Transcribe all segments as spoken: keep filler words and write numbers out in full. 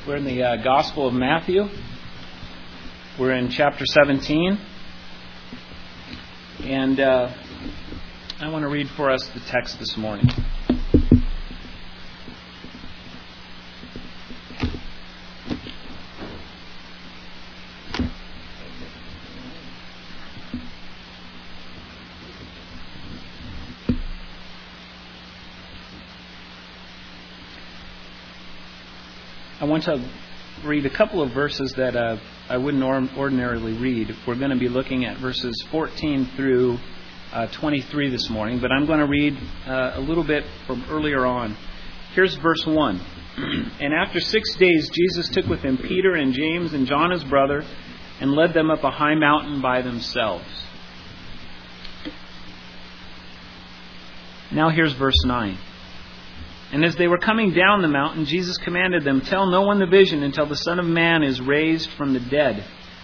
We're in the uh, Gospel of Matthew. We're in chapter seventeen. And uh, I want to read for us the text this morning. I want to read a couple of verses that uh, I wouldn't or- ordinarily read. We're going to be looking at verses fourteen through uh, twenty-three this morning, but I'm going to read uh, a little bit from earlier on. Here's verse one. And after six days, Jesus took with him Peter and James and John his brother and led them up a high mountain by themselves. Now here's verse nine. And as they were coming down the mountain, Jesus commanded them, "Tell no one the vision until the Son of Man is raised from the dead."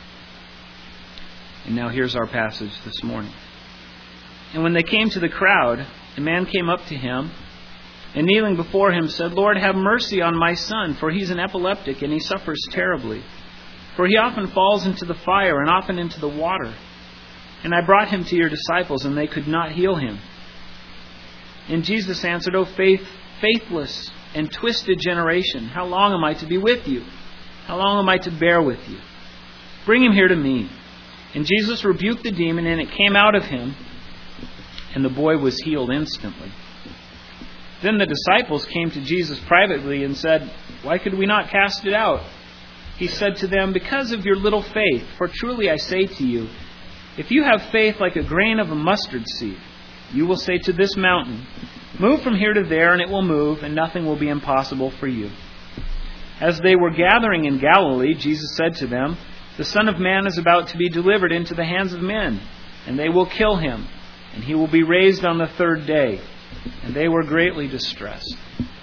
And now here's our passage this morning. And when they came to the crowd, a man came up to him, and kneeling before him said, "Lord, have mercy on my son, for he's an epileptic, and he suffers terribly. For he often falls into the fire and often into the water. And I brought him to your disciples, and they could not heal him." And Jesus answered, "O faith, faithless and twisted generation, how long am I to be with you? How long am I to bear with you? Bring him here to me." And Jesus rebuked the demon, and it came out of him, and the boy was healed instantly. Then the disciples came to Jesus privately and said, "Why could we not cast it out?" He said to them, "Because of your little faith. For truly I say to you, if you have faith like a grain of a mustard seed, you will say to this mountain, 'Move from here to there,' and it will move, and nothing will be impossible for you." As they were gathering in Galilee, Jesus said to them, "The Son of Man is about to be delivered into the hands of men, and they will kill him, and he will be raised on the third day." And they were greatly distressed.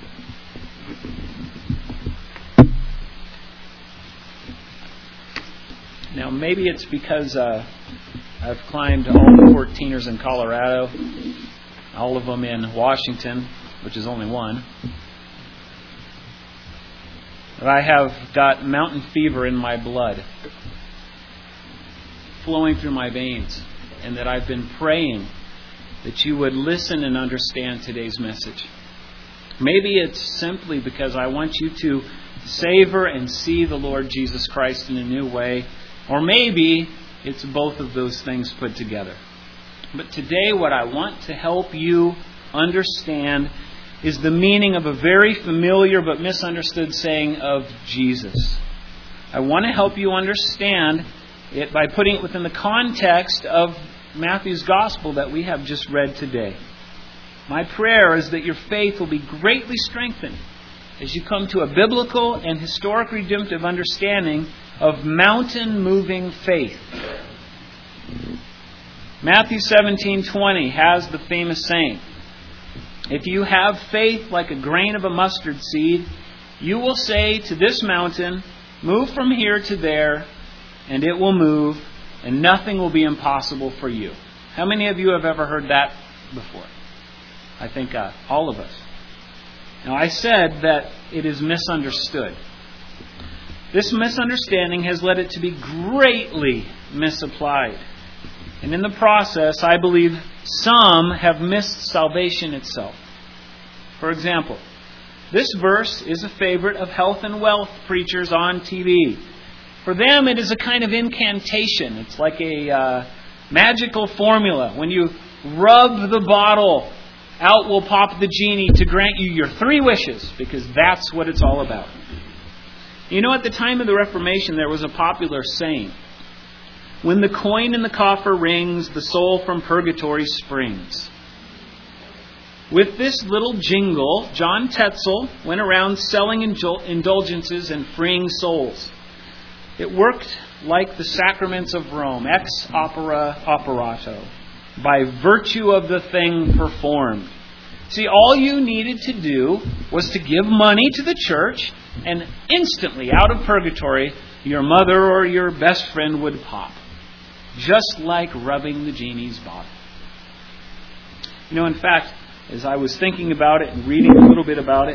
Now, maybe it's because uh, I've climbed all the fourteeners in Colorado, all of them in Washington, which is only one, that I have got mountain fever in my blood flowing through my veins, and that I've been praying that you would listen and understand today's message. Maybe it's simply because I want you to savor and see the Lord Jesus Christ in a new way, or maybe it's both of those things put together. But today what I want to help you understand is the meaning of a very familiar but misunderstood saying of Jesus. I want to help you understand it by putting it within the context of Matthew's Gospel that we have just read today. My prayer is that your faith will be greatly strengthened as you come to a biblical and historic redemptive understanding of mountain-moving faith. Matthew seventeen twenty has the famous saying, "If you have faith like a grain of a mustard seed, you will say to this mountain, 'Move from here to there,' and it will move, and nothing will be impossible for you." How many of you have ever heard that before? I think uh, all of us. Now, I said that it is misunderstood. This misunderstanding has led it to be greatly misapplied. And in the process, I believe some have missed salvation itself. For example, this verse is a favorite of health and wealth preachers on T V. For them, it is a kind of incantation. It's like a uh, magical formula. When you rub the bottle, out will pop the genie to grant you your three wishes, because that's what it's all about. You know, at the time of the Reformation, there was a popular saying, "When the coin in the coffer rings, the soul from purgatory springs." With this little jingle, John Tetzel went around selling indul- indulgences and freeing souls. It worked like the sacraments of Rome, ex opera operato, by virtue of the thing performed. See, all you needed to do was to give money to the church, and instantly, out of purgatory, your mother or your best friend would pop. Just like rubbing the genie's bottle. You know, in fact, as I was thinking about it and reading a little bit about it,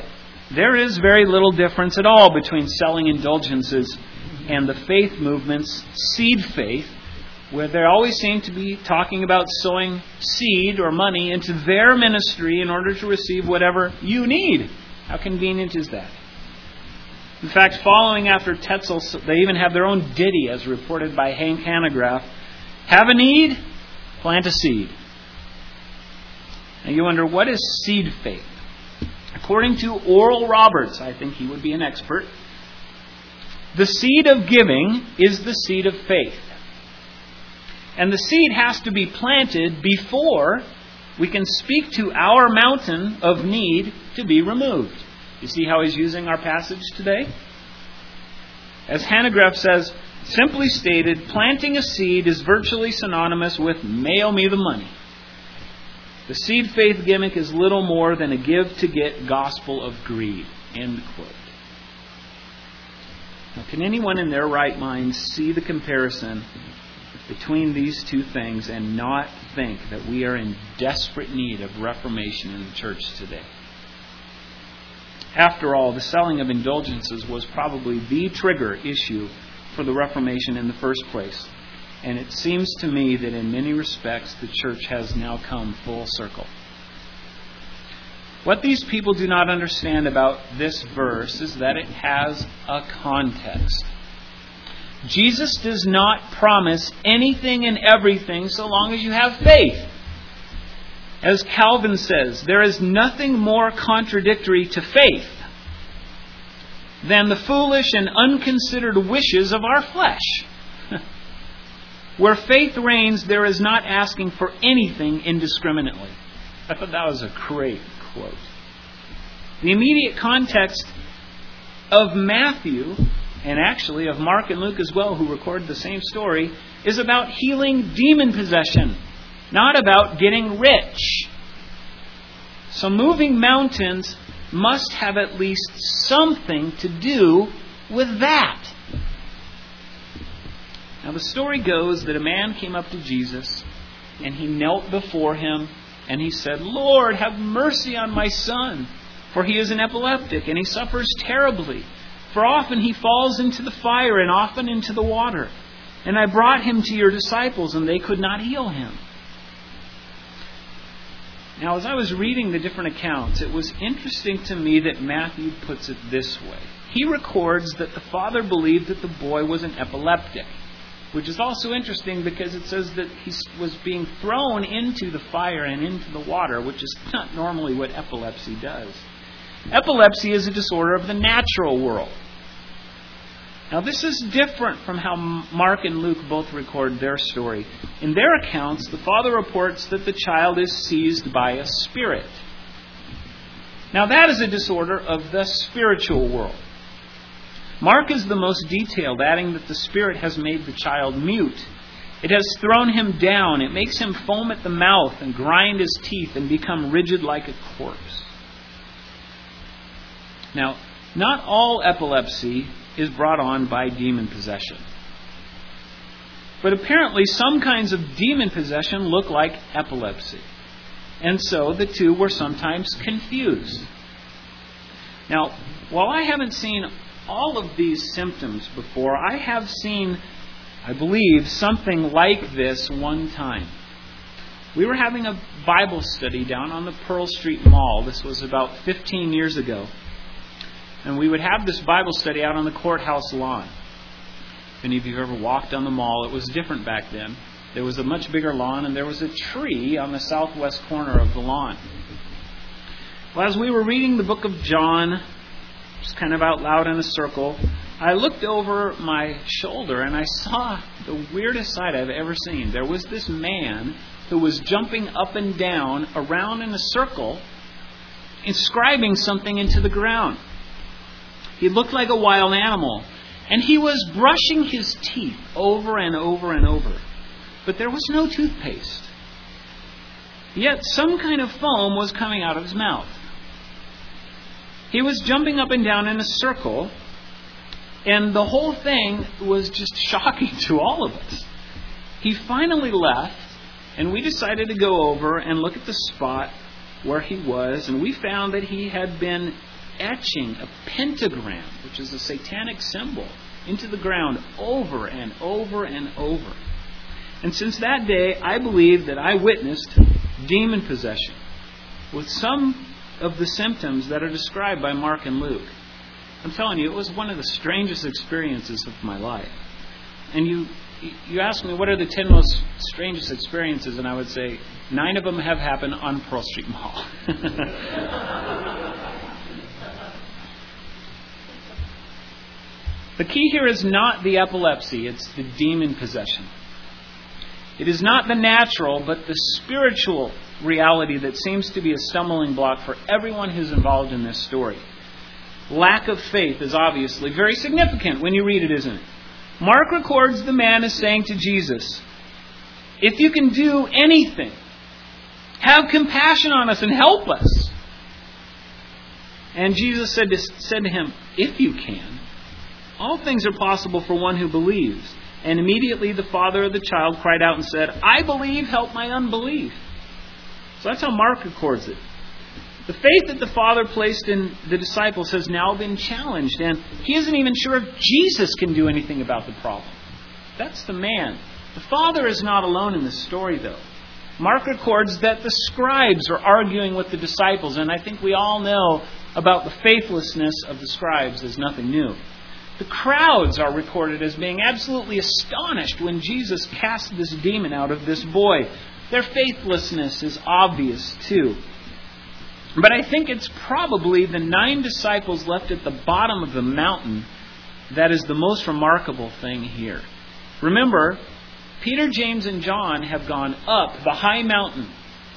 There is very little difference at all between selling indulgences and the faith movement's seed faith, where they always seem to be talking about sowing seed or money into their ministry in order to receive whatever you need. How convenient is that? In fact, following after Tetzel, they even have their own ditty, as reported by Hank Hanegraaff. Have a need? Plant a seed. Now you wonder, what is seed faith? According to Oral Roberts, I think he would be an expert, the seed of giving is the seed of faith. And the seed has to be planted before we can speak to our mountain of need to be removed. You see how he's using our passage today? As Hanegraaff says, simply stated, planting a seed is virtually synonymous with mail me the money. The seed faith gimmick is little more than a give-to-get gospel of greed. End quote. Now, can anyone in their right mind see the comparison between these two things and not think that we are in desperate need of reformation in the church today? After all, the selling of indulgences was probably the trigger issue for the Reformation in the first place. And it seems to me that in many respects the church has now come full circle. What these people do not understand about this verse is that it has a context. Jesus does not promise anything and everything so long as you have faith. As Calvin says, there is nothing more contradictory to faith than the foolish and unconsidered wishes of our flesh. Where faith reigns, there is not asking for anything indiscriminately. I thought that was a great quote. The immediate context of Matthew, and actually of Mark and Luke as well, who record the same story, is about healing demon possession, not about getting rich. So moving mountains must have at least something to do with that. Now the story goes that a man came up to Jesus and he knelt before him and he said, Lord, have mercy on my son, for he is an epileptic and he suffers terribly. For often he falls into the fire and often into the water. And I brought him to your disciples and they could not heal him. Now, as I was reading the different accounts, it was interesting to me that Matthew puts it this way. He records that the father believed that the boy was an epileptic, which is also interesting because it says that he was being thrown into the fire and into the water, which is not normally what epilepsy does. Epilepsy is a disorder of the natural world. Now, this is different from how Mark and Luke both record their story. In their accounts, the father reports that the child is seized by a spirit. Now, that is a disorder of the spiritual world. Mark is the most detailed, adding that the spirit has made the child mute. It has thrown him down. It makes him foam at the mouth and grind his teeth and become rigid like a corpse. Now, not all epilepsy is brought on by demon possession. But apparently some kinds of demon possession look like epilepsy. And so the two were sometimes confused. Now, while I haven't seen all of these symptoms before, I have seen, I believe, something like this one time. We were having a Bible study down on the Pearl Street Mall. This was about fifteen years ago. And we would have this Bible study out on the courthouse lawn. If any of you have ever walked on the mall, it was different back then. There was a much bigger lawn, and there was a tree on the southwest corner of the lawn. Well, as we were reading the book of John, just kind of out loud in a circle, I looked over my shoulder and I saw the weirdest sight I've ever seen. There was this man who was jumping up and down around in a circle, inscribing something into the ground. He looked like a wild animal. And he was brushing his teeth over and over and over. But there was no toothpaste. Yet some kind of foam was coming out of his mouth. He was jumping up and down in a circle. And the whole thing was just shocking to all of us. He finally left. And we decided to go over and look at the spot where he was. And we found that he had been etching a pentagram, which is a satanic symbol, into the ground over and over and over. And since that day, I believe that I witnessed demon possession with some of the symptoms that are described by Mark and Luke. I'm telling you, it was one of the strangest experiences of my life. And you you ask me, what are the ten most strangest experiences? And I would say, nine of them have happened on Pearl Street Mall. The key here is not the epilepsy, it's the demon possession. It is not the natural, but the spiritual reality that seems to be a stumbling block for everyone who's involved in this story. Lack of faith is obviously very significant when you read it, isn't it? Mark records the man as saying to Jesus, "If you can do anything, have compassion on us and help us." And Jesus said to, said to him, "If you can, all things are possible for one who believes." And immediately the father of the child cried out and said, "I believe, help my unbelief." So that's how Mark records it. The faith that the Father placed in the disciples has now been challenged, and he isn't even sure if Jesus can do anything about the problem. That's the man. The Father is not alone in this story, though. Mark records that the scribes are arguing with the disciples, and I think we all know about the faithlessness of the scribes is nothing new. The crowds are recorded as being absolutely astonished when Jesus cast this demon out of this boy. Their faithlessness is obvious, too. But I think it's probably the nine disciples left at the bottom of the mountain that is the most remarkable thing here. Remember, Peter, James, and John have gone up the high mountain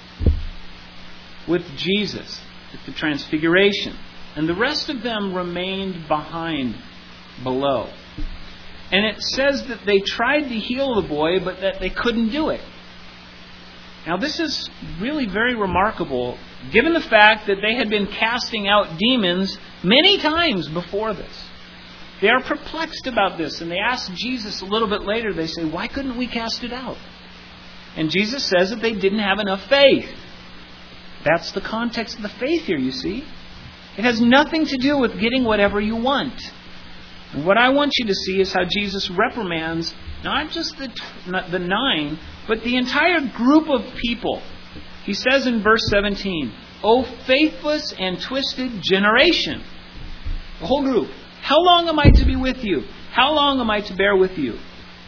with Jesus at the Transfiguration. And the rest of them remained behind, below. And it says that they tried to heal the boy, but that they couldn't do it. Now, this is really very remarkable, given the fact that they had been casting out demons many times before this. They are perplexed about this, and they ask Jesus a little bit later, they say, "Why couldn't we cast it out?" And Jesus says that they didn't have enough faith. That's the context of the faith here, you see. It has nothing to do with getting whatever you want. And what I want you to see is how Jesus reprimands not just the, not the nine, but the entire group of people. He says in verse seventeen, "O faithless and twisted generation." The whole group. "How long am I to be with you? How long am I to bear with you?"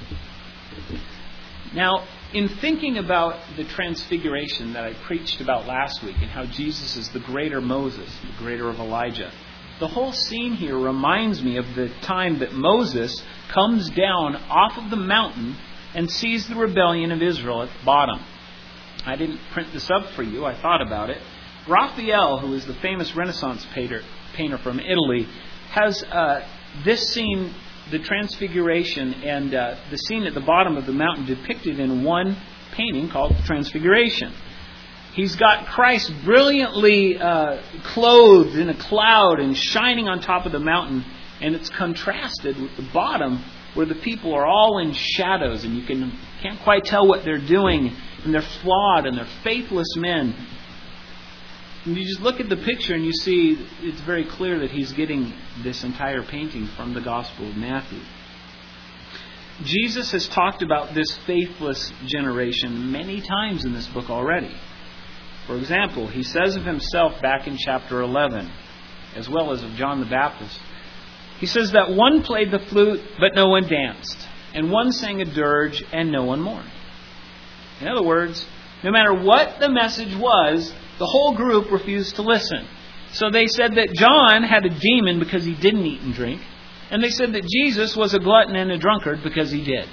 Now, in thinking about the transfiguration that I preached about last week and how Jesus is the greater Moses, the greater of Elijah, the whole scene here reminds me of the time that Moses comes down off of the mountain and sees the rebellion of Israel at the bottom. I didn't print this up for you. I thought about it. Raphael, who is the famous Renaissance painter, painter from Italy, has uh, this scene, the Transfiguration, and uh, the scene at the bottom of the mountain depicted in one painting called the Transfiguration. He's got Christ brilliantly uh, clothed in a cloud and shining on top of the mountain, and it's contrasted with the bottom where the people are all in shadows and you can, can't quite tell what they're doing, and they're flawed and they're faithless men. And you just look at the picture and you see it's very clear that he's getting this entire painting from the Gospel of Matthew. Jesus has talked about this faithless generation many times in this book already. For example, he says of himself back in chapter eleven, as well as of John the Baptist, he says that one played the flute, but no one danced, and one sang a dirge, and no one mourned. In other words, no matter what the message was, the whole group refused to listen. So they said that John had a demon because he didn't eat and drink, and they said that Jesus was a glutton and a drunkard because he did.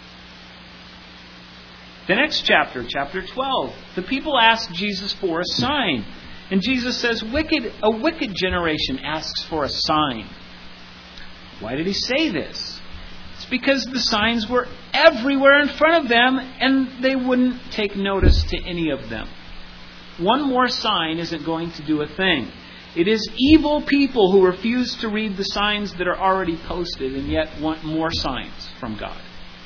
The next chapter, chapter twelve, the people ask Jesus for a sign. And Jesus says, "Wicked, a wicked generation asks for a sign." Why did he say this? It's because the signs were everywhere in front of them and they wouldn't take notice to any of them. One more sign isn't going to do a thing. It is evil people who refuse to read the signs that are already posted and yet want more signs from God.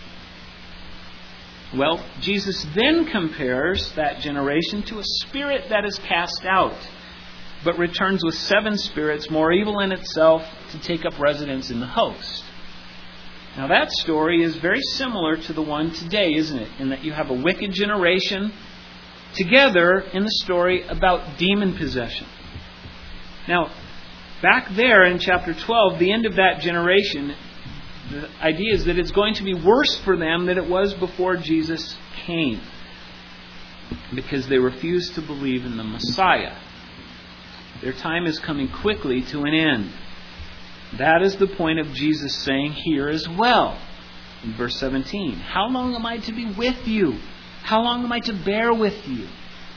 Well, Jesus then compares that generation to a spirit that is cast out. but returns with seven spirits, more evil in itself, to take up residence in the host. Now that story is very similar to the one today, isn't it? In that you have a wicked generation together in the story about demon possession. Now, back there in chapter twelve, the end of that generation, the idea is that it's going to be worse for them than it was before Jesus came, because they refused to believe in the Messiah. Their time is coming quickly to an end. That is the point of Jesus saying here as well. In verse seventeen, how long am I to be with you? How long am I to bear with you?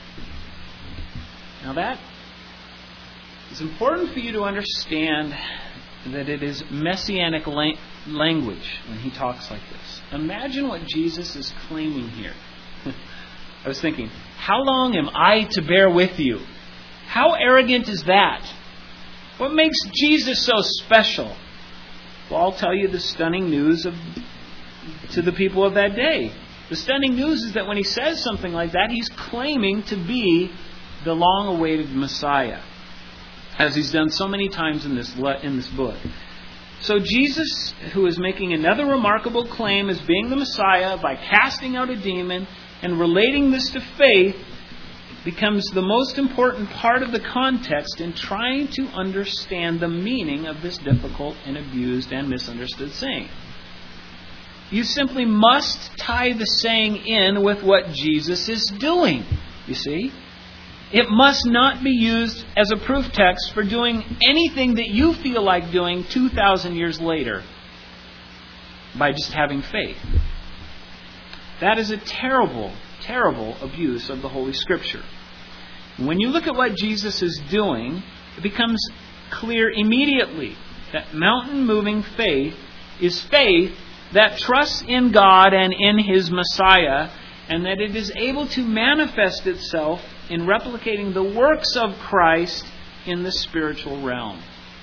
Now that is important for you to understand, that it is messianic la- language when he talks like this. Imagine what Jesus is claiming here. I was thinking, how long am I to bear with you? How arrogant is that? What makes Jesus so special? Well, I'll tell you the stunning news of to the people of that day. The stunning news is that when he says something like that, he's claiming to be the long-awaited Messiah, as he's done so many times in this le- in this book. So Jesus, who is making another remarkable claim as being the Messiah by casting out a demon and relating this to faith, becomes the most important part of the context in trying to understand the meaning of this difficult and abused and misunderstood saying. You simply must tie the saying in with what Jesus is doing, you see. It must not be used as a proof text for doing anything that you feel like doing two thousand years later by just having faith. That is a terrible, terrible abuse of the Holy Scripture. When you look at what Jesus is doing, it becomes clear immediately that mountain-moving faith is faith that trusts in God and in His Messiah, and that it is able to manifest itself in replicating the works of Christ in the spiritual realm.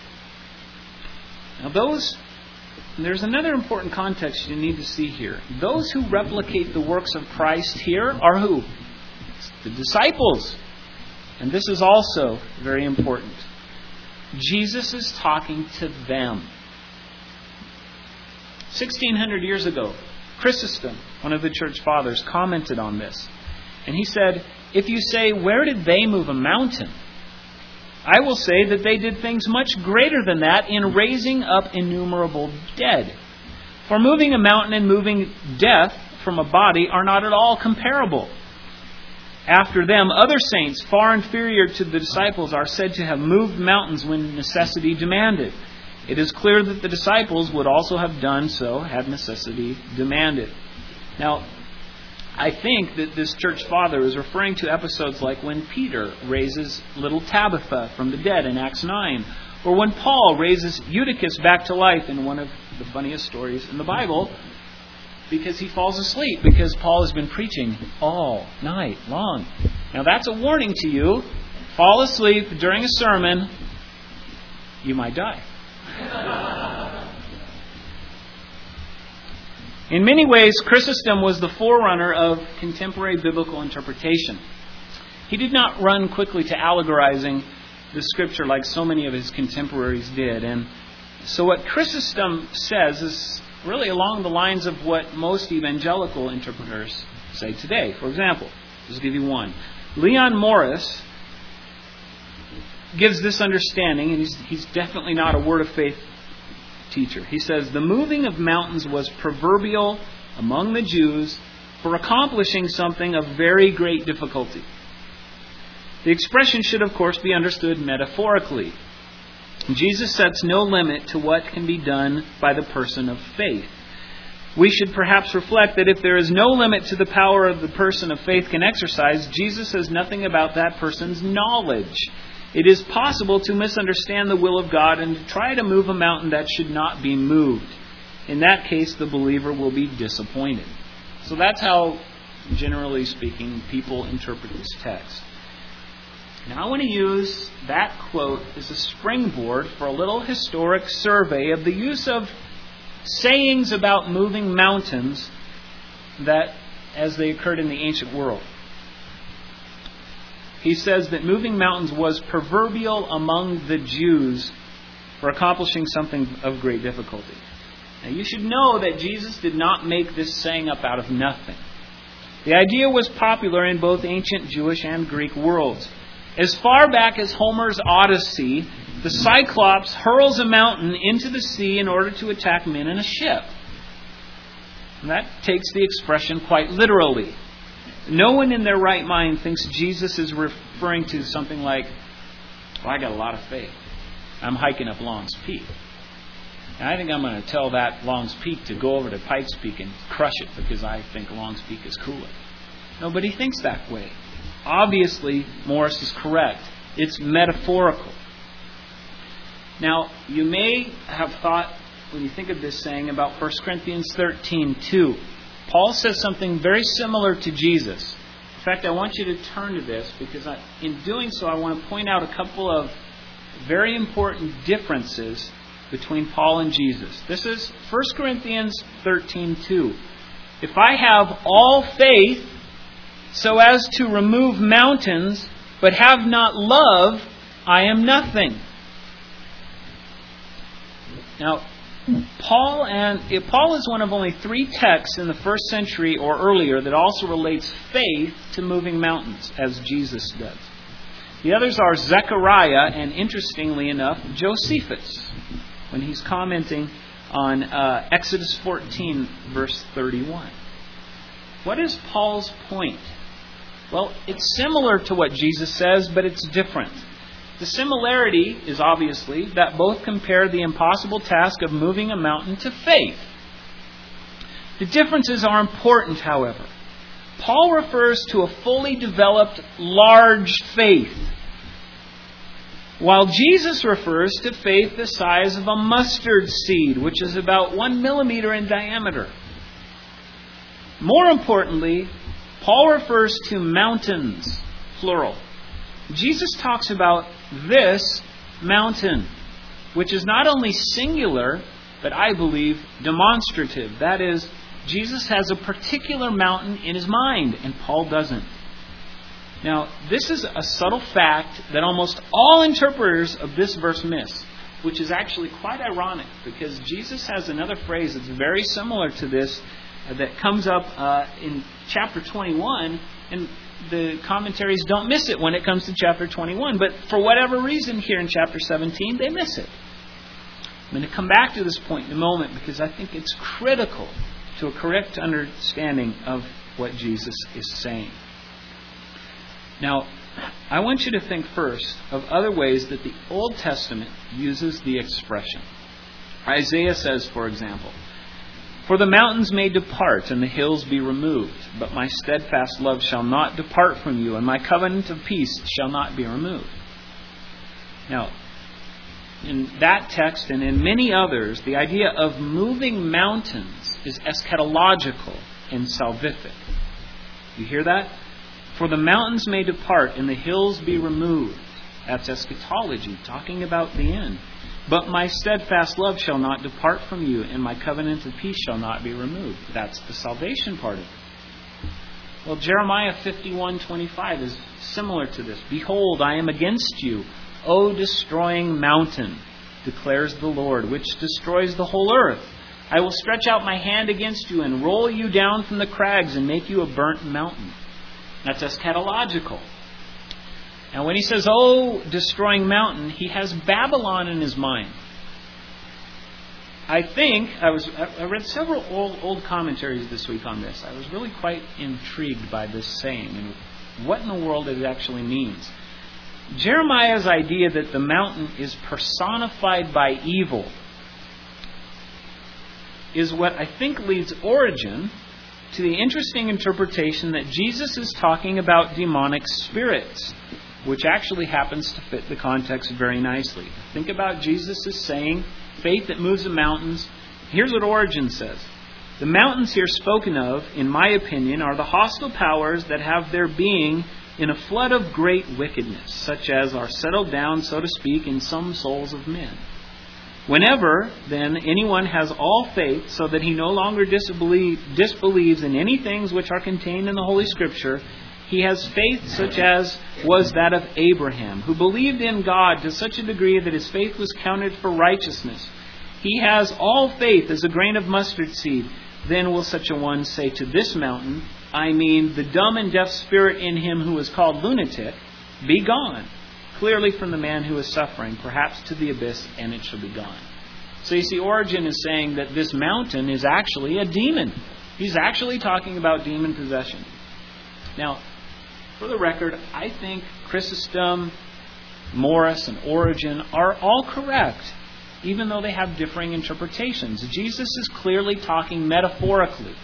Now those, there's another important context you need to see here. Those who replicate the works of Christ here are who? It's the disciples. And this is also very important. Jesus is talking to them. sixteen hundred years ago, Chrysostom, one of the church fathers, commented on this. And he said, if you say, where did they move a mountain? I will say that they did things much greater than that in raising up innumerable dead. For moving a mountain and moving death from a body are not at all comparable. After them, other saints far inferior to the disciples are said to have moved mountains when necessity demanded. It is clear that the disciples would also have done so had necessity demanded. Now, I think that this church father is referring to episodes like when Peter raises little Tabitha from the dead in Acts nine, or when Paul raises Eutychus back to life in one of the funniest stories in the Bible, because he falls asleep because Paul has been preaching all night long. Now that's a warning to you. Fall asleep during a sermon, you might die. In many ways, Chrysostom was the forerunner of contemporary biblical interpretation. He did not run quickly to allegorizing the Scripture like so many of his contemporaries did. And so what Chrysostom says is really along the lines of what most evangelical interpreters say today. For example, just give you one. Leon Morris gives this understanding, and he's, he's definitely not a word of faith teacher. He says, the moving of mountains was proverbial among the Jews for accomplishing something of very great difficulty. The expression should, of course, be understood metaphorically. Jesus sets no limit to what can be done by the person of faith. We should perhaps reflect that if there is no limit to the power of the person of faith can exercise, Jesus says nothing about that person's knowledge. It is possible to misunderstand the will of God and to try to move a mountain that should not be moved. In that case, the believer will be disappointed. So that's how, generally speaking, people interpret this text. Now I want to use that quote as a springboard for a little historic survey of the use of sayings about moving mountains that as they occurred in the ancient world. he says that moving mountains was proverbial among the Jews for accomplishing something of great difficulty. Now you should know that Jesus did not make this saying up out of nothing. The idea was popular in both ancient Jewish and Greek worlds. As far back as Homer's Odyssey, the Cyclops hurls a mountain into the sea in order to attack men in a ship. And that takes the expression quite literally. No one in their right mind thinks Jesus is referring to something like, well, I got a lot of faith. I'm hiking up Long's Peak. And I think I'm going to tell that Long's Peak to go over to Pikes Peak and crush it because I think Long's Peak is cooler. Nobody thinks that way. Obviously, Morris is correct. It's metaphorical. Now, you may have thought, when you think of this saying, about First Corinthians thirteen two. Paul says something very similar to Jesus. In fact, I want you to turn to this because I, in doing so, I want to point out a couple of very important differences between Paul and Jesus. This is First Corinthians thirteen two. If I have all faith so as to remove mountains, but have not love, I am nothing. Now, Paul and Paul is one of only three texts in the first century or earlier that also relates faith to moving mountains, as Jesus does. The others are Zechariah and, interestingly enough, Josephus, when he's commenting on uh, Exodus fourteen, verse thirty-one. What is Paul's point? Well, it's similar to what Jesus says, but it's different. The similarity is obviously that both compare the impossible task of moving a mountain to faith. The differences are important, however. Paul refers to a fully developed, large faith, while Jesus refers to faith the size of a mustard seed, which is about one millimeter in diameter. More importantly, Paul refers to mountains, plural. Jesus talks about this mountain, which is not only singular, but I believe demonstrative. That is, Jesus has a particular mountain in his mind, and Paul doesn't. Now, this is a subtle fact that almost all interpreters of this verse miss, which is actually quite ironic, because Jesus has another phrase that's very similar to this uh, that comes up uh, in chapter twenty-one, and the commentaries don't miss it when it comes to chapter twenty-one, but for whatever reason here in chapter seventeen, they miss it. I'm going to come back to this point in a moment because I think it's critical to a correct understanding of what Jesus is saying. Now, I want you to think first of other ways that the Old Testament uses the expression. Isaiah says, for example, "For the mountains may depart and the hills be removed, but my steadfast love shall not depart from you, and my covenant of peace shall not be removed." Now, in that text and in many others, the idea of moving mountains is eschatological and salvific. You hear that? "For the mountains may depart and the hills be removed." That's eschatology, talking about the end. "But my steadfast love shall not depart from you, and my covenant of peace shall not be removed." That's the salvation part of it. Well, Jeremiah fifty-one twenty-five is similar to this. "Behold, I am against you, O destroying mountain, declares the Lord, which destroys the whole earth. I will stretch out my hand against you and roll you down from the crags and make you a burnt mountain." That's eschatological. Now, when he says, "Oh, destroying mountain," he has Babylon in his mind. I think, I was I read several old, old commentaries this week on this. I was really quite intrigued by this saying and what in the world it actually means. Jeremiah's idea that the mountain is personified by evil is what I think leads Origen to the interesting interpretation that Jesus is talking about demonic spirits, which actually happens to fit the context very nicely. Think about Jesus as saying, faith that moves the mountains. Here's what Origen says. "The mountains here spoken of, in my opinion, are the hostile powers that have their being in a flood of great wickedness, such as are settled down, so to speak, in some souls of men. Whenever, then, anyone has all faith so that he no longer disbelieve, disbelieves in any things which are contained in the Holy Scripture, He has faith such as was that of Abraham, who believed in God to such a degree that his faith was counted for righteousness. He has all faith as a grain of mustard seed. Then will such a one say to this mountain, I mean the dumb and deaf spirit in him who is called lunatic, be gone, clearly from the man who is suffering, perhaps to the abyss, and it shall be gone. So you see, Origen is saying that this mountain is actually a demon. He's actually talking about demon possession. Now, for the record, I think Chrysostom, Morris, and Origen are all correct, even though they have differing interpretations. Jesus is clearly talking metaphorically.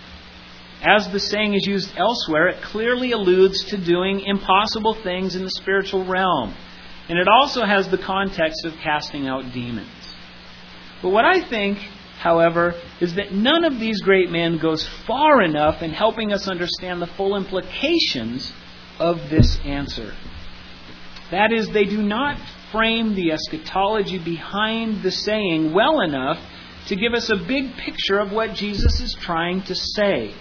As the saying is used elsewhere, it clearly alludes to doing impossible things in the spiritual realm. And it also has the context of casting out demons. But what I think, however, is that none of these great men goes far enough in helping us understand the full implications of this answer. That is, they do not frame the eschatology behind the saying well enough to give us a big picture of what Jesus is trying to say.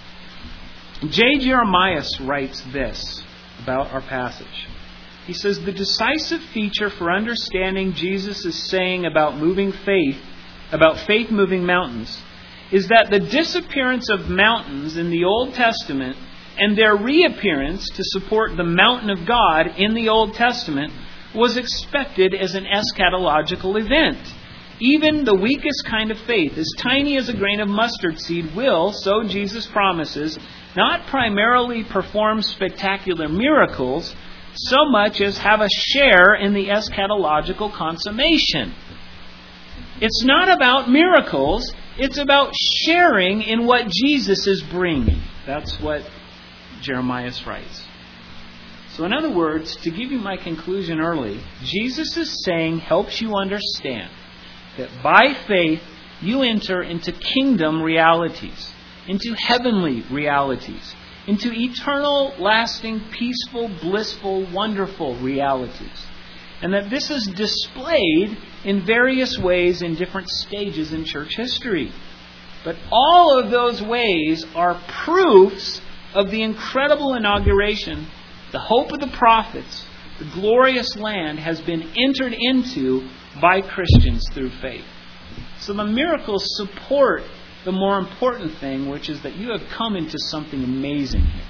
J. Jeremias writes this about our passage. He says, the decisive feature for understanding Jesus' saying about moving faith, about faith moving mountains, is that the disappearance of mountains in the Old Testament and their reappearance to support the mountain of God in the Old Testament was expected as an eschatological event. Even the weakest kind of faith, as tiny as a grain of mustard seed, will, so Jesus promises, not primarily perform spectacular miracles, so much as have a share in the eschatological consummation. It's not about miracles, it's about sharing in what Jesus is bringing. That's what Jeremias writes. So in other words, to give you my conclusion early, Jesus' saying helps you understand that by faith you enter into kingdom realities, into heavenly realities, into eternal, lasting, peaceful, blissful, wonderful realities. And that this is displayed in various ways in different stages in church history. But all of those ways are proofs of the incredible inauguration. The hope of the prophets, the glorious land, has been entered into by Christians through faith. So the miracles support the more important thing, which is that you have come into something amazing here.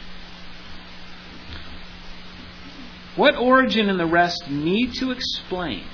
What Origen and the rest need to explain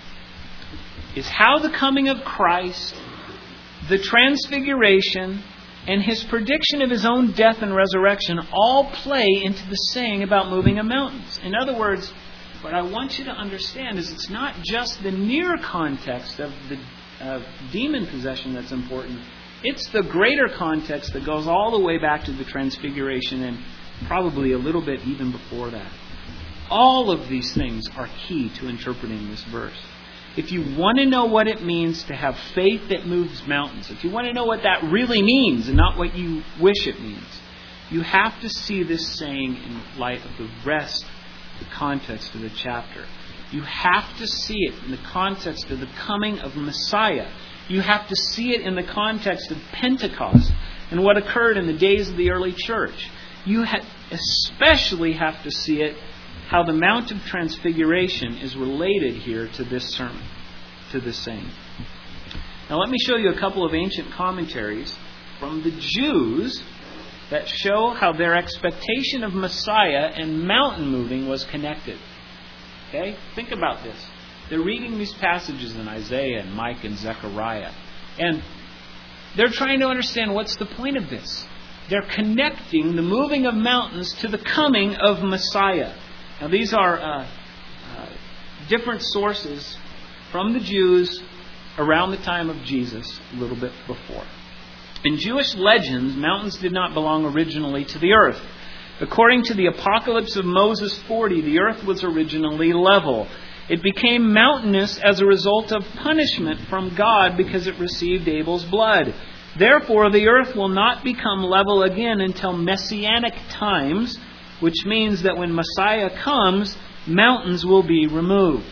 is how the coming of Christ, the transfiguration, and his prediction of his own death and resurrection all play into the saying about moving of mountains. In other words, what I want you to understand is it's not just the near context of the uh, demon possession that's important. It's the greater context that goes all the way back to the transfiguration and probably a little bit even before that. All of these things are key to interpreting this verse. If you want to know what it means to have faith that moves mountains, if you want to know what that really means and not what you wish it means, you have to see this saying in light of the rest, the context of the chapter. You have to see it in the context of the coming of Messiah. You have to see it in the context of Pentecost and what occurred in the days of the early church. You ha- especially have to see it how the Mount of Transfiguration is related here to this sermon, to this saying. Now let me show you a couple of ancient commentaries from the Jews that show how their expectation of Messiah and mountain moving was connected. Okay? Think about this. They're reading these passages in Isaiah and Micah and Zechariah. And they're trying to understand what's the point of this. They're connecting the moving of mountains to the coming of Messiah. Now these are uh, uh, different sources from the Jews around the time of Jesus, a little bit before. In Jewish legends, mountains did not belong originally to the earth. According to the Apocalypse of Moses forty, the earth was originally level. It became mountainous as a result of punishment from God because it received Abel's blood. Therefore, the earth will not become level again until Messianic times, which means that when Messiah comes, mountains will be removed.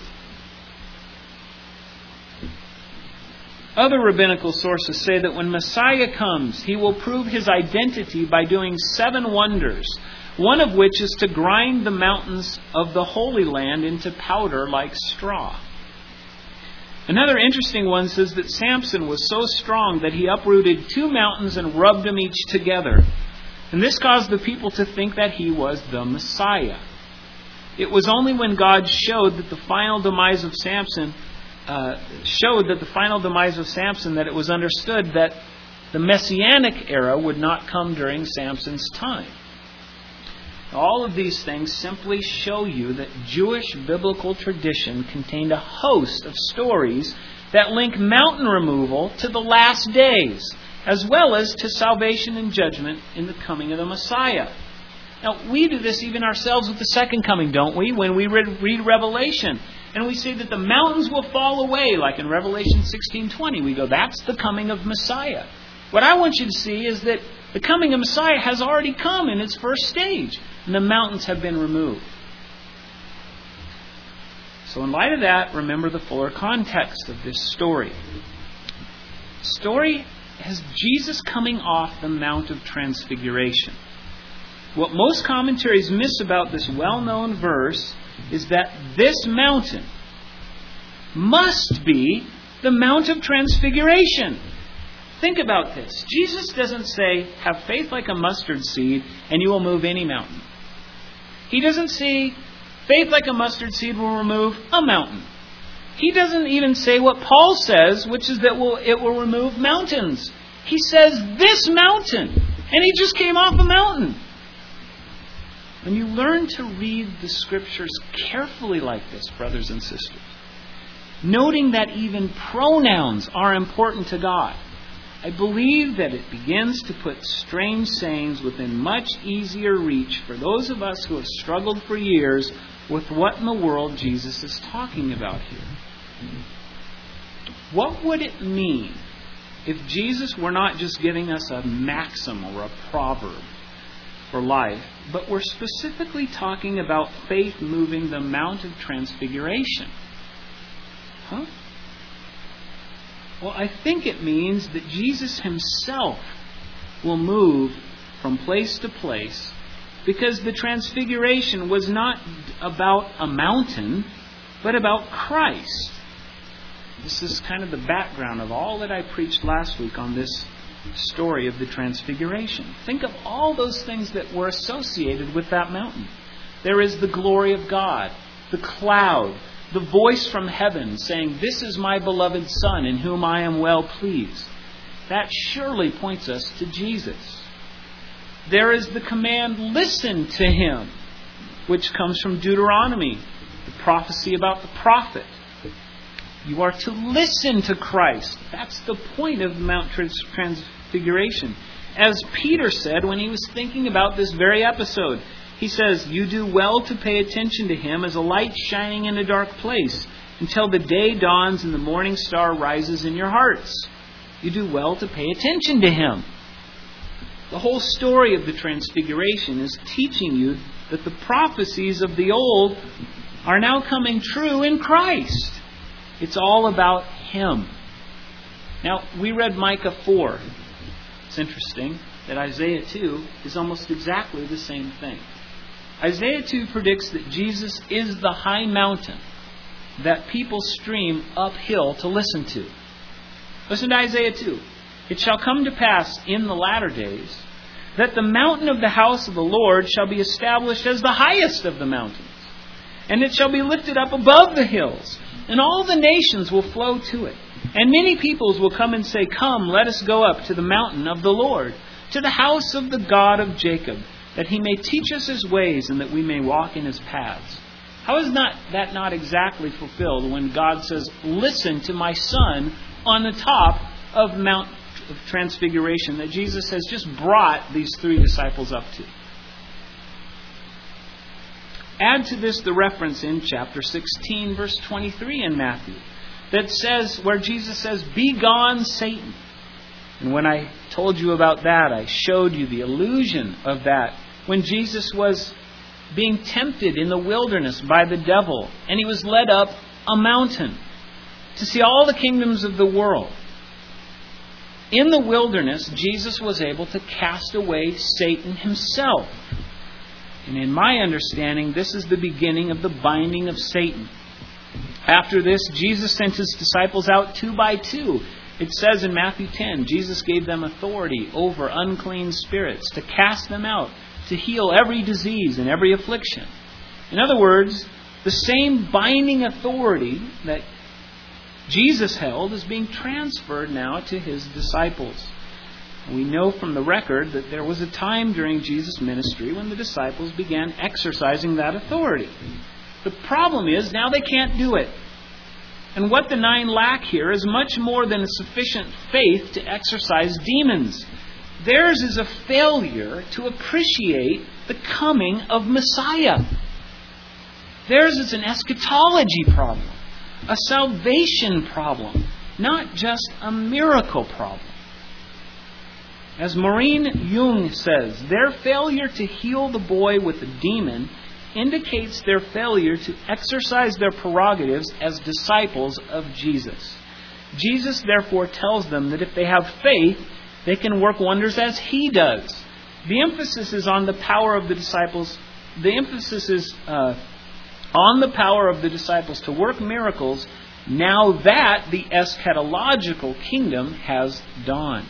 Other rabbinical sources say that when Messiah comes, he will prove his identity by doing seven wonders, one of which is to grind the mountains of the Holy Land into powder like straw. Another interesting one says that Samson was so strong that he uprooted two mountains and rubbed them each together. And this caused the people to think that he was the Messiah. It was only when God showed that the final demise of Samson, uh, showed that the final demise of Samson, that it was understood that the Messianic era would not come during Samson's time. All of these things simply show you that Jewish biblical tradition contained a host of stories that link mountain removal to the last days, as well as to salvation and judgment in the coming of the Messiah. Now, we do this even ourselves with the second coming, don't we? When we read, read Revelation, and we say that the mountains will fall away, like in Revelation sixteen twenty, we go, that's the coming of Messiah. What I want you to see is that the coming of Messiah has already come in its first stage, and the mountains have been removed. So in light of that, remember the fuller context of this story. The story has Jesus coming off the Mount of Transfiguration. What most commentaries miss about this well-known verse is that this mountain must be the Mount of Transfiguration. Think about this. Jesus doesn't say, have faith like a mustard seed and you will move any mountain. He doesn't say, faith like a mustard seed will remove a mountain. He doesn't even say what Paul says, which is that will, it will remove mountains. He says, this mountain. And he just came off a mountain. When you learn to read the Scriptures carefully like this, brothers and sisters, noting that even pronouns are important to God, I believe that it begins to put strange sayings within much easier reach for those of us who have struggled for years with what in the world Jesus is talking about here. What would it mean if Jesus were not just giving us a maxim or a proverb for life, but were specifically talking about faith moving the Mount of Transfiguration? Huh? Well, I think it means that Jesus himself will move from place to place, because the Transfiguration was not about a mountain, but about Christ. This is kind of the background of all that I preached last week on this story of the Transfiguration. Think of all those things that were associated with that mountain. There is the glory of God, the cloud, the voice from heaven saying, "This is my beloved Son in whom I am well pleased." That surely points us to Jesus. There is the command, "Listen to him," which comes from Deuteronomy, the prophecy about the prophet. You are to listen to Christ. That's the point of Mount Transfiguration. As Peter said when he was thinking about this very episode, he says, "You do well to pay attention to him as a light shining in a dark place until the day dawns and the morning star rises in your hearts." You do well to pay attention to him. The whole story of the Transfiguration is teaching you that the prophecies of the old are now coming true in Christ. It's all about him. Now, we read Micah four. It's interesting that Isaiah two is almost exactly the same thing. Isaiah two predicts that Jesus is the high mountain that people stream uphill to listen to. Listen to Isaiah two. "It shall come to pass in the latter days that the mountain of the house of the Lord shall be established as the highest of the mountains, and it shall be lifted up above the hills, and all the nations will flow to it. And many peoples will come and say, 'Come, let us go up to the mountain of the Lord, to the house of the God of Jacob, that he may teach us his ways and that we may walk in his paths.'" How is not that not exactly fulfilled when God says, "Listen to my Son" on the top of Mount of Transfiguration that Jesus has just brought these three disciples up to? Add to this the reference in chapter sixteen, verse twenty-three in Matthew, that says, where Jesus says, "Be gone, Satan." And when I told you about that, I showed you the illusion of that when Jesus was being tempted in the wilderness by the devil, and he was led up a mountain to see all the kingdoms of the world. In the wilderness, Jesus was able to cast away Satan himself. And in my understanding, this is the beginning of the binding of Satan. After this, Jesus sent his disciples out two by two. It says in Matthew ten, Jesus gave them authority over unclean spirits to cast them out, to heal every disease and every affliction. In other words, the same binding authority that Jesus held is being transferred now to his disciples. We know from the record that there was a time during Jesus' ministry when the disciples began exercising that authority. The problem is now they can't do it. And what the nine lack here is much more than sufficient faith to exorcise demons. Theirs is a failure to appreciate the coming of Messiah. Theirs is an eschatology problem, a salvation problem, not just a miracle problem. As Maureen Jung says, their failure to heal the boy with the demon indicates their failure to exercise their prerogatives as disciples of Jesus. Jesus therefore tells them that if they have faith, they can work wonders as he does. The emphasis is on the power of the disciples. The emphasis is uh, on the power of the disciples to work miracles now that the eschatological kingdom has dawned.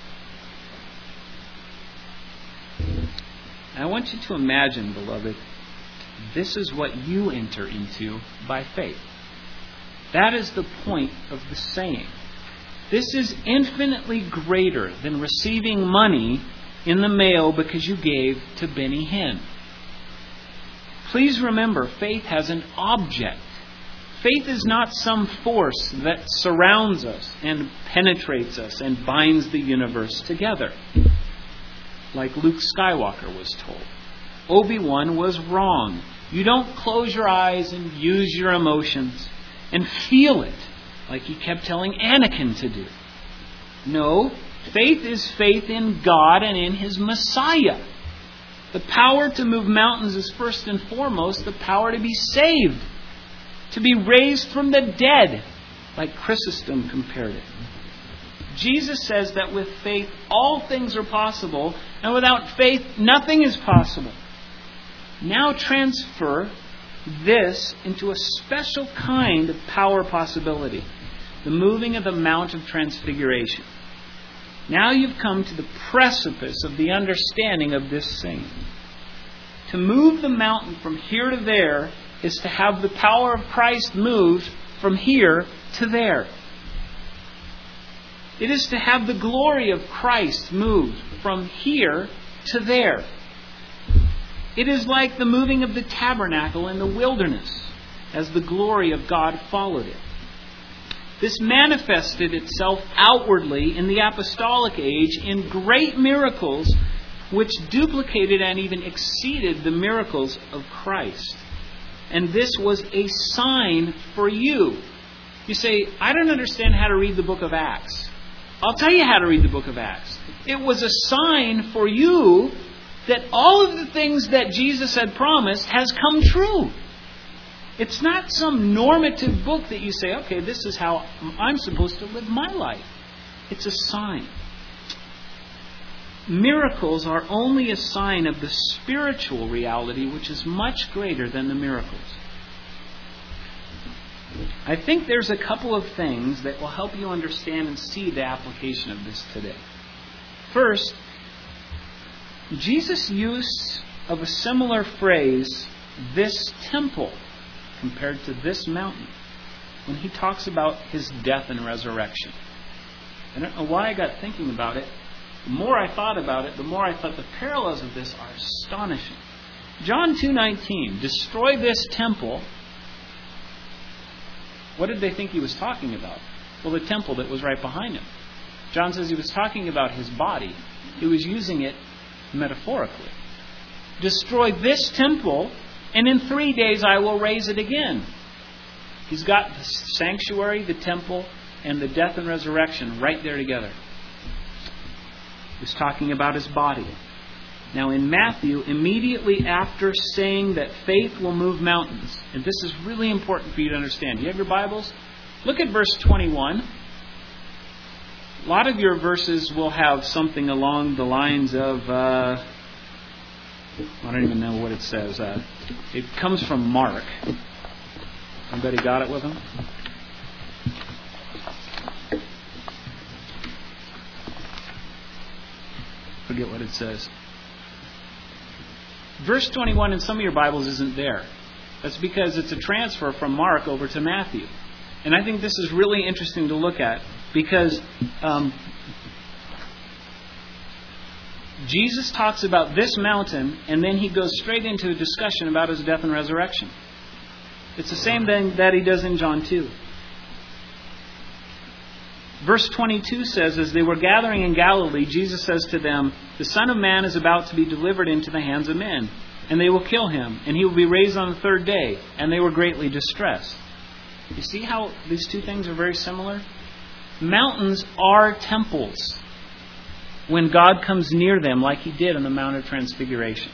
I want you to imagine, beloved, this is what you enter into by faith. That is the point of the saying. This is infinitely greater than receiving money in the mail because you gave to Benny Hinn. Please remember, faith has an object. Faith is not some force that surrounds us and penetrates us and binds the universe together, like Luke Skywalker was told. Obi-Wan was wrong. You don't close your eyes and use your emotions and feel it like he kept telling Anakin to do. No, faith is faith in God and in his Messiah. The power to move mountains is first and foremost the power to be saved, to be raised from the dead, like Chrysostom compared it. Jesus says that with faith all things are possible, and without faith nothing is possible. Now transfer this into a special kind of power possibility, the moving of the Mount of Transfiguration. Now you've come to the precipice of the understanding of this saying. To move the mountain from here to there is to have the power of Christ moved from here to there. It is to have the glory of Christ moved from here to there. It is like the moving of the tabernacle in the wilderness as the glory of God followed it. This manifested itself outwardly in the apostolic age in great miracles which duplicated and even exceeded the miracles of Christ. And this was a sign for you. You say, I don't understand how to read the book of Acts. I'll tell you how to read the book of Acts. It was a sign for you that all of the things that Jesus had promised has come true. It's not some normative book that you say, okay, this is how I'm supposed to live my life. It's a sign. Miracles are only a sign of the spiritual reality, which is much greater than the miracles. I think there's a couple of things that will help you understand and see the application of this today. First, Jesus' use of a similar phrase, this temple, compared to this mountain, when he talks about his death and resurrection. I don't know why I got thinking about it. The more I thought about it, the more I thought the parallels of this are astonishing. John two nineteen, destroy this temple. What did they think he was talking about? Well, the temple that was right behind him. John says he was talking about his body. He was using it metaphorically. Destroy this temple, and in three days I will raise it again. He's got the sanctuary, the temple, and the death and resurrection right there together. He's talking about his body. Now in Matthew, immediately after saying that faith will move mountains, and this is really important for you to understand. Do you have your Bibles? Look at verse twenty-one. A lot of your verses will have something along the lines of, uh, I don't even know what it says. Uh, it comes from Mark. Anybody got it with them? Forget what it says. Verse twenty-one in some of your Bibles isn't there. That's because it's a transfer from Mark over to Matthew. And I think this is really interesting to look at because um, Jesus talks about this mountain and then he goes straight into a discussion about his death and resurrection. It's the same thing that he does in John two. Verse twenty-two says, as they were gathering in Galilee, Jesus says to them, "The Son of Man is about to be delivered into the hands of men, and they will kill him, and he will be raised on the third day." And they were greatly distressed. You see how these two things are very similar? Mountains are temples when God comes near them like he did on the Mount of Transfiguration.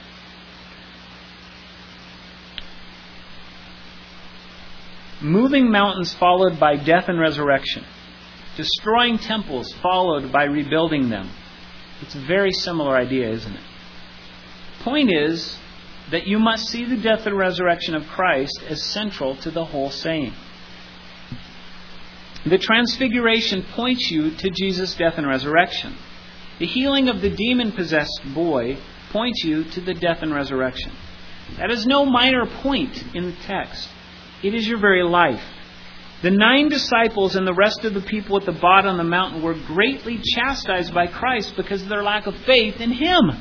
Moving mountains followed by death and resurrection. Destroying temples followed by rebuilding them. It's a very similar idea, isn't it? Point is that you must see the death and resurrection of Christ as central to the whole saying. The Transfiguration points you to Jesus' death and resurrection. The healing of the demon-possessed boy points you to the death and resurrection. That is no minor point in the text. It is your very life. The nine disciples and the rest of the people at the bottom of the mountain were greatly chastised by Christ because of their lack of faith in Him.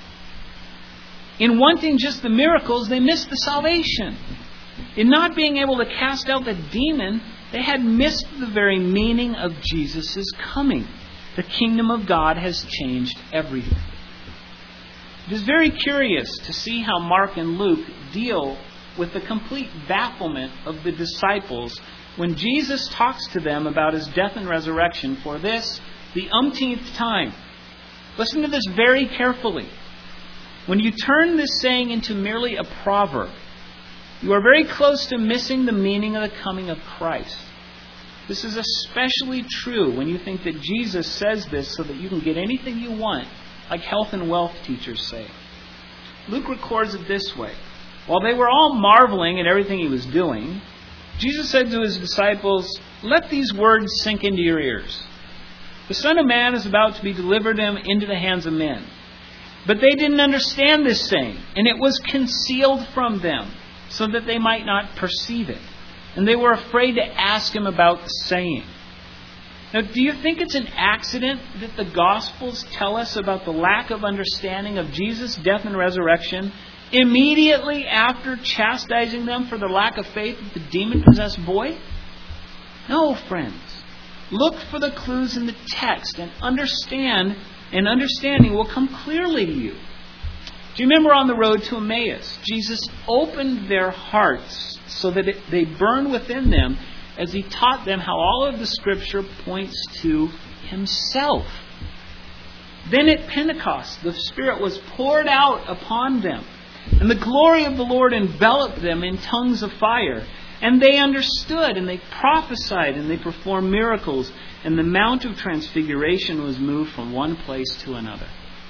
In wanting just the miracles, they missed the salvation. In not being able to cast out the demon, they had missed the very meaning of Jesus' coming. The kingdom of God has changed everything. It is very curious to see how Mark and Luke deal with the complete bafflement of the disciples when Jesus talks to them about his death and resurrection for this, the umpteenth time. Listen to this very carefully. When you turn this saying into merely a proverb, you are very close to missing the meaning of the coming of Christ. This is especially true when you think that Jesus says this so that you can get anything you want, like health and wealth teachers say. Luke records it this way. While they were all marveling at everything he was doing, Jesus said to his disciples, "Let these words sink into your ears. The Son of Man is about to be delivered into the hands of men." But they didn't understand this saying, and it was concealed from them, so that they might not perceive it. And they were afraid to ask him about the saying. Now, do you think it's an accident that the Gospels tell us about the lack of understanding of Jesus' death and resurrection immediately after chastising them for their lack of faith with the demon-possessed boy? No, friends. Look for the clues in the text and understand, and understanding will come clearly to you. Do you remember on the road to Emmaus, Jesus opened their hearts so that it, they burned within them as he taught them how all of the Scripture points to himself. Then at Pentecost, the Spirit was poured out upon them, and the glory of the Lord enveloped them in tongues of fire. And they understood, and they prophesied, and they performed miracles. And the Mount of Transfiguration was moved from one place to another.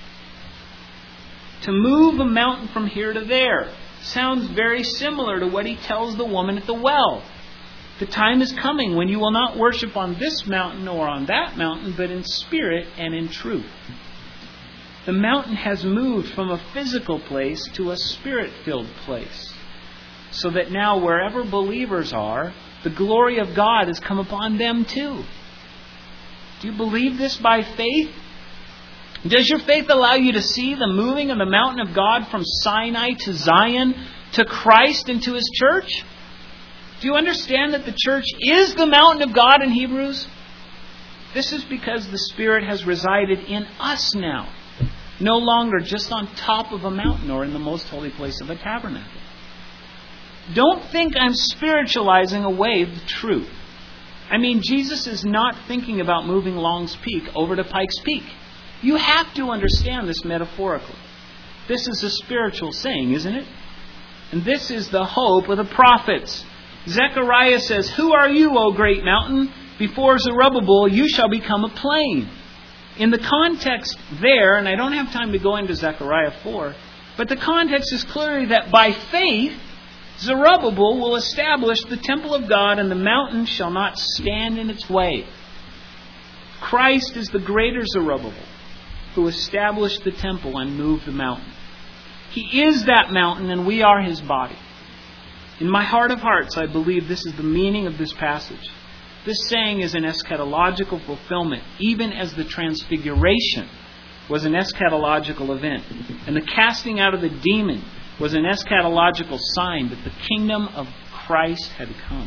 To move a mountain from here to there sounds very similar to what he tells the woman at the well. The time is coming when you will not worship on this mountain or on that mountain, but in spirit and in truth. The mountain has moved from a physical place to a spirit-filled place, so that now wherever believers are, the glory of God has come upon them too. Do you believe this by faith? Does your faith allow you to see the moving of the mountain of God from Sinai to Zion, to Christ and to His church? Do you understand that the church is the mountain of God in Hebrews? This is because the Spirit has resided in us now. No longer just on top of a mountain or in the most holy place of a tabernacle. Don't think I'm spiritualizing away the truth. I mean, Jesus is not thinking about moving Long's Peak over to Pikes Peak. You have to understand this metaphorically. This is a spiritual saying, isn't it? And this is the hope of the prophets. Zechariah says, "Who are you, O great mountain? Before Zerubbabel you shall become a plain." In the context there, and I don't have time to go into Zechariah four, But the context is clearly that by faith, Zerubbabel will establish the temple of God, and the mountain shall not stand in its way. Christ is the greater Zerubbabel who established the temple and moved the mountain. He is that mountain, and we are His body. In my heart of hearts, I believe this is the meaning of this passage. This saying is an eschatological fulfillment, even as the transfiguration was an eschatological event. And the casting out of the demon was an eschatological sign that the kingdom of Christ had come.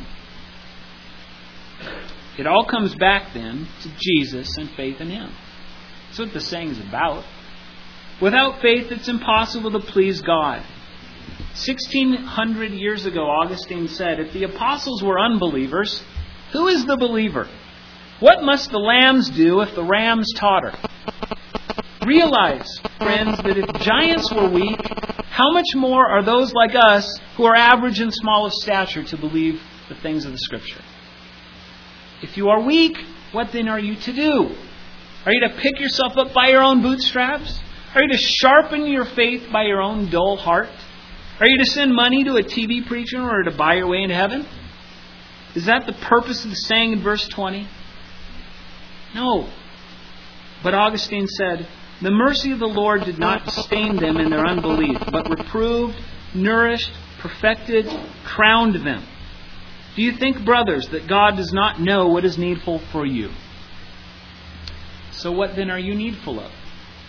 It all comes back then to Jesus and faith in Him. That's what the saying is about. Without faith, it's impossible to please God. sixteen hundred years ago, Augustine said, if the apostles were unbelievers, who is the believer? What must the lambs do if the rams totter? Realize, friends, that if giants were weak, how much more are those like us who are average and small of stature to believe the things of the Scripture? If you are weak, what then are you to do? Are you to pick yourself up by your own bootstraps? Are you to sharpen your faith by your own dull heart? Are you to send money to a T V preacher in order to buy your way into heaven? Is that the purpose of the saying in verse twenty? No. But Augustine said, the mercy of the Lord did not stain them in their unbelief, but reproved, nourished, perfected, crowned them. Do you think, brothers, that God does not know what is needful for you? So what then are you needful of?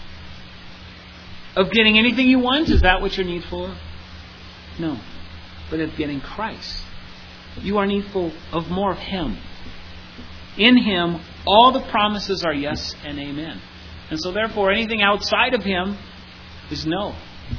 Of getting anything you want? Is that what you're needful of? No. But of getting Christ. You are needful of more of Him. In Him, all the promises are yes and amen. And so therefore, anything outside of Him is no.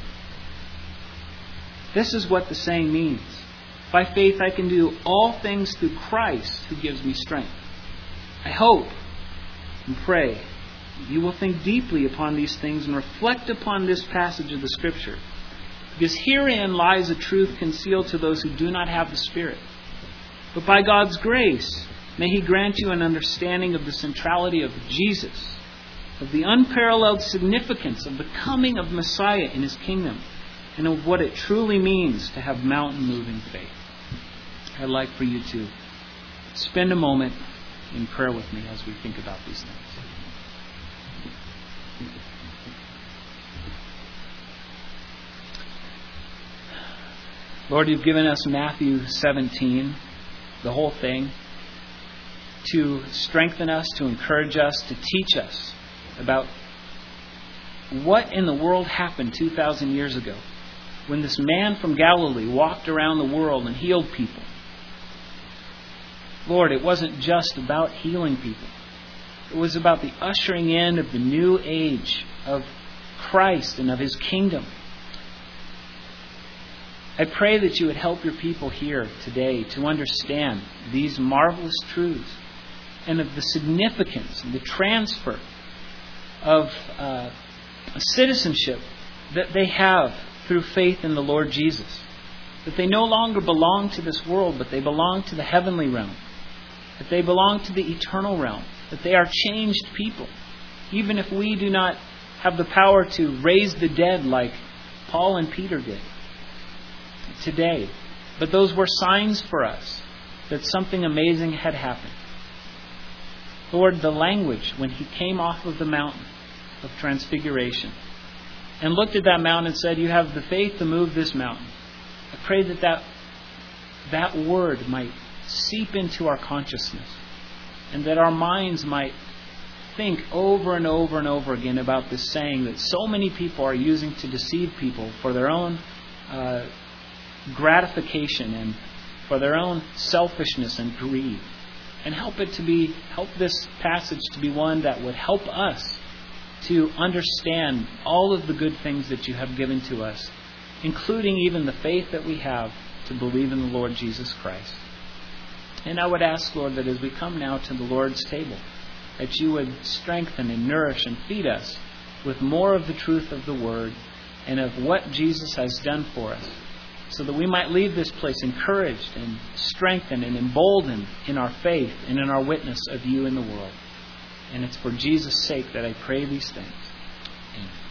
This is what the saying means. By faith I can do all things through Christ who gives me strength. I hope and pray that you will think deeply upon these things and reflect upon this passage of the Scripture. Because herein lies a truth concealed to those who do not have the Spirit. But by God's grace, may He grant you an understanding of the centrality of Jesus, of the unparalleled significance of the coming of Messiah in His kingdom, and of what it truly means to have mountain-moving faith. I'd like for you to spend a moment in prayer with me as we think about these things. Lord, You've given us Matthew seventeen, the whole thing, to strengthen us, to encourage us, to teach us about what in the world happened two thousand years ago when this man from Galilee walked around the world and healed people. Lord, it wasn't just about healing people. It was about the ushering in of the new age of Christ and of His kingdom. I pray that You would help Your people here today to understand these marvelous truths and of the significance and the transfer of uh, citizenship that they have through faith in the Lord Jesus. That they no longer belong to this world, but they belong to the heavenly realm. That they belong to the eternal realm. That they are changed people. Even if we do not have the power to raise the dead like Paul and Peter did today. But those were signs for us that something amazing had happened. Lord, the language when He came off of the mountain of transfiguration and looked at that mountain and said, you have the faith to move this mountain. I pray that that, that word might seep into our consciousness and that our minds might think over and over and over again about this saying that so many people are using to deceive people for their own uh, gratification and for their own selfishness and greed. And help it to be, help this passage to be one that would help us to understand all of the good things that You have given to us, including even the faith that we have to believe in the Lord Jesus Christ. And I would ask, Lord, that as we come now to the Lord's table, that You would strengthen and nourish and feed us with more of the truth of the Word and of what Jesus has done for us, so that we might leave this place encouraged and strengthened and emboldened in our faith and in our witness of You in the world. And it's for Jesus' sake that I pray these things. Amen.